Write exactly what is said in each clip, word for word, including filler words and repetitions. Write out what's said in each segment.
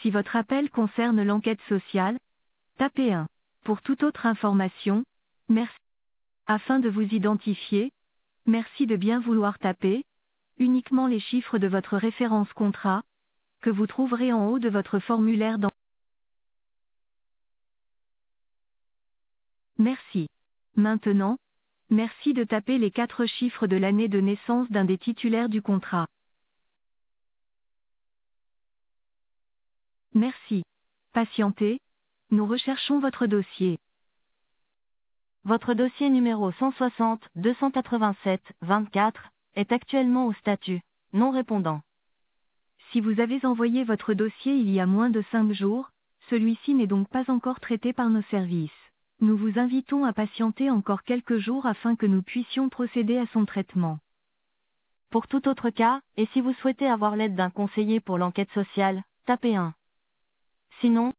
Si votre appel concerne l'enquête sociale, tapez un. Pour toute autre information, merci. Afin de vous identifier, merci de bien vouloir taper uniquement les chiffres de votre référence contrat, que vous trouverez en haut de votre formulaire dans. Merci. Maintenant, merci de taper les quatre chiffres de l'année de naissance d'un des titulaires du contrat. Merci. Patientez, nous recherchons votre dossier. Votre dossier numéro cent soixante deux cent quatre-vingt-sept vingt-quatre est actuellement au statut non répondant. Si vous avez envoyé votre dossier il y a moins de cinq jours, celui-ci n'est donc pas encore traité par nos services. Nous vous invitons à patienter encore quelques jours afin que nous puissions procéder à son traitement. Pour tout autre cas, et si vous souhaitez avoir l'aide d'un conseiller pour l'enquête sociale, tapez un. Sinon,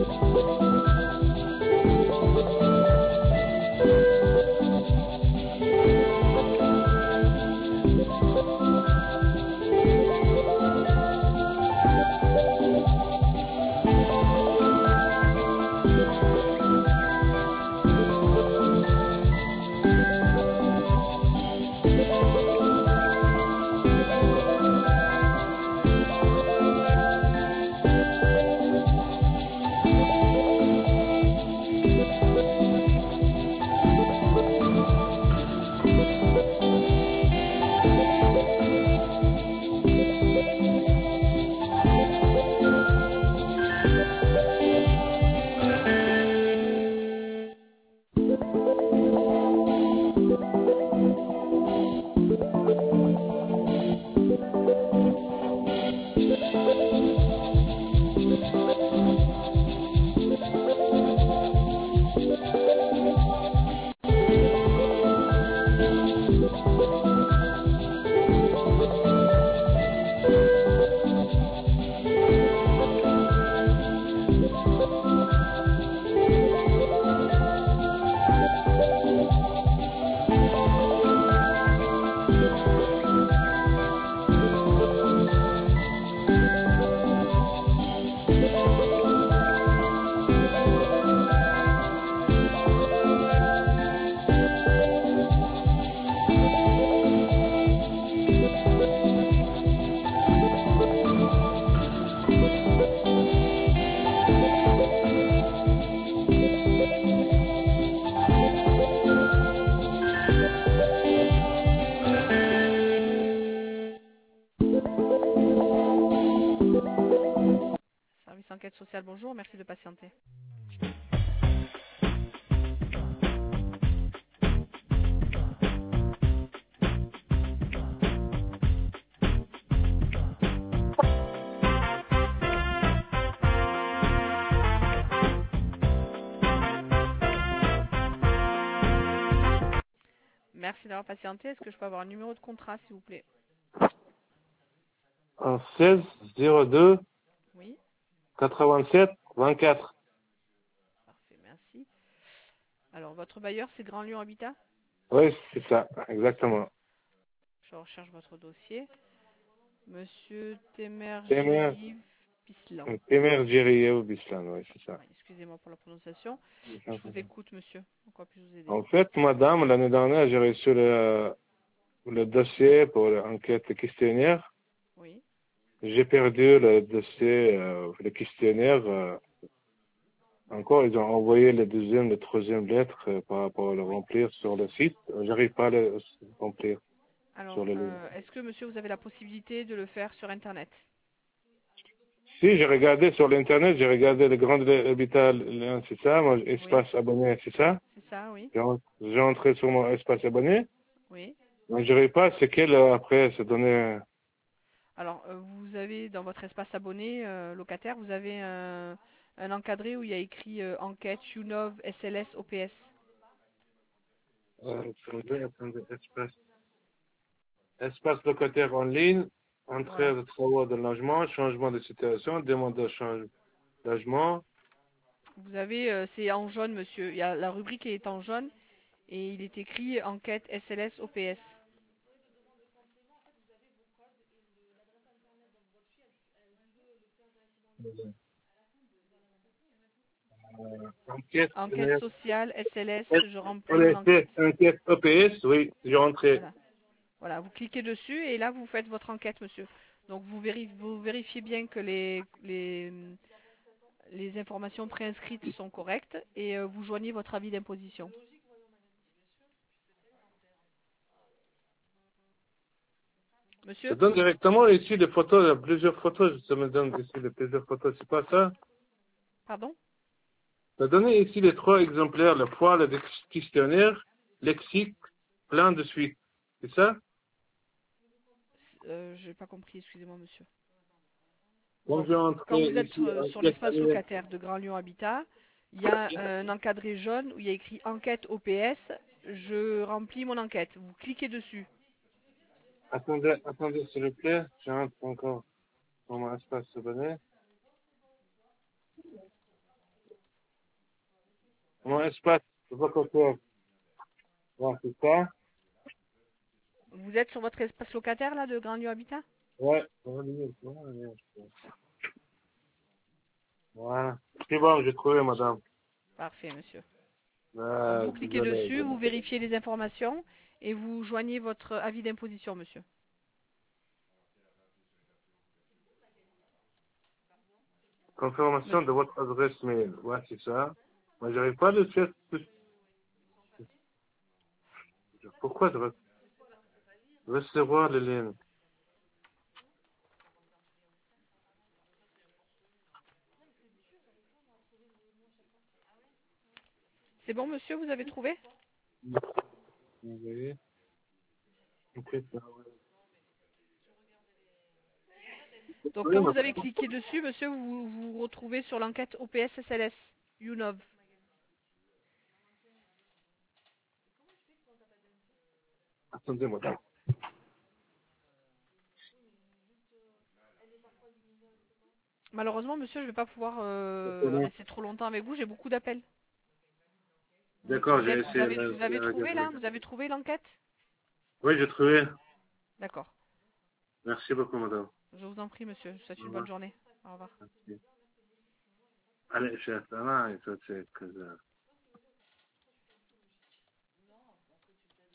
Service enquête sociale, bonjour, merci de patienter. Merci d'avoir patienté. Est-ce que je peux avoir un numéro de contrat, s'il vous plaît? Un seize zéro deux Oui, quatre-vingt-sept vingt-quatre. parfait, merci. Alors, votre bailleur, c'est Grand Lyon Habitat? Oui, c'est ça, exactement. Je recherche votre dossier. Monsieur Temer, Temergeriv Pislan. Temer Geriev Bislan, oui, c'est ça. Oui, excusez-moi pour la prononciation. Je vous écoute, monsieur. En quoi puis-je vous aider? En fait, madame, l'année dernière, j'ai reçu le, le dossier pour l'enquête questionnaire. Oui. J'ai perdu le dossier, euh, le questionnaire. euh, Encore, ils ont envoyé la deuxième, la troisième lettre euh, par rapport à le Oui. remplir sur le site. J'arrive pas à le remplir Alors, sur le ligne. euh, est-ce que, monsieur, vous avez la possibilité de le faire sur Internet? Si, j'ai regardé sur l'internet, j'ai regardé le grand hôpital, Lyon, c'est ça, mon espace abonné, c'est ça. C'est ça, oui. J'ai en- j'ai entré sur mon espace abonné. Oui. Mais je n'arrive pas, c'est quel euh, après se donner. Alors, euh, vous avez dans votre espace abonné euh, locataire, vous avez un, un encadré où il y a écrit euh, enquête, Unov, S L S, O P S. Euh, attendez, attendez, espace. Espace locataire en ligne, entrée Voilà. de travaux de logement, changement de situation, demande de change de logement. Vous avez, euh, c'est en jaune, monsieur. Il y a, la rubrique est en jaune et il est écrit enquête, S L S, O P S. Euh, enquête, Enquête sociale, S L S, je remplis mon enquête. enquête, enquête O P S, oui, j'ai entré. Voilà. Voilà, vous cliquez dessus et là vous faites votre enquête, monsieur. Donc vous, vérif vous vérifiez bien que les, les, les informations préinscrites sont correctes et euh, vous joignez votre avis d'imposition. Ça Monsieur? donne directement ici des photos, il y a plusieurs photos, ça me donne ici les plusieurs photos, c'est pas ça? Pardon? Ça donne ici les trois exemplaires, le poids, le questionnaire, lexique, plein de suite. C'est ça? euh, J'ai pas compris, excusez-moi, monsieur. Quand Donc, j'ai quand entré vous êtes ici, sur, sur enquête l'espace annuelle. locataire de Grand Lyon Habitat, il y a un encadré jaune où il y a écrit enquête O P S. Je remplis mon enquête. Vous cliquez dessus. Attendez, attendez, s'il vous plaît, je rentre encore dans mon espace abonné. Mon espace, c'est pas quoi faire. Ouais, c'est ça. Vous êtes sur votre espace locataire là de Grand Lieu Habitat? Ouais. Voilà. C'est bon, j'ai trouvé, madame. Parfait, monsieur. Donc Euh, vous cliquez désolé. dessus, vous vérifiez les informations et vous joignez votre avis d'imposition, monsieur. Confirmation Monsieur. de votre adresse mail. Ouais, c'est ça. Moi, j'arrive pas à le faire. Pourquoi je re- recevoir les lignes? C'est bon, monsieur, vous avez trouvé? Vous voyez? Ok, ça, ouais. Donc Oui, quand ma- vous avez cliqué dessus, monsieur, vous vous retrouvez sur l'enquête O P S S L S, U N O V. Attendez, madame. Malheureusement, monsieur, je ne vais pas pouvoir euh, rester trop longtemps avec vous, j'ai beaucoup d'appels. Vous, D'accord, vous j'ai êtes- vous essayé avez, de vous avez de trouvé regarder. là? Vous avez trouvé l'enquête? Oui, j'ai trouvé. D'accord. Merci beaucoup, madame. Je vous en prie, monsieur. Je vous souhaite Au une bonne revoir. journée. Au revoir. Merci. Allez, chef, là, il faut que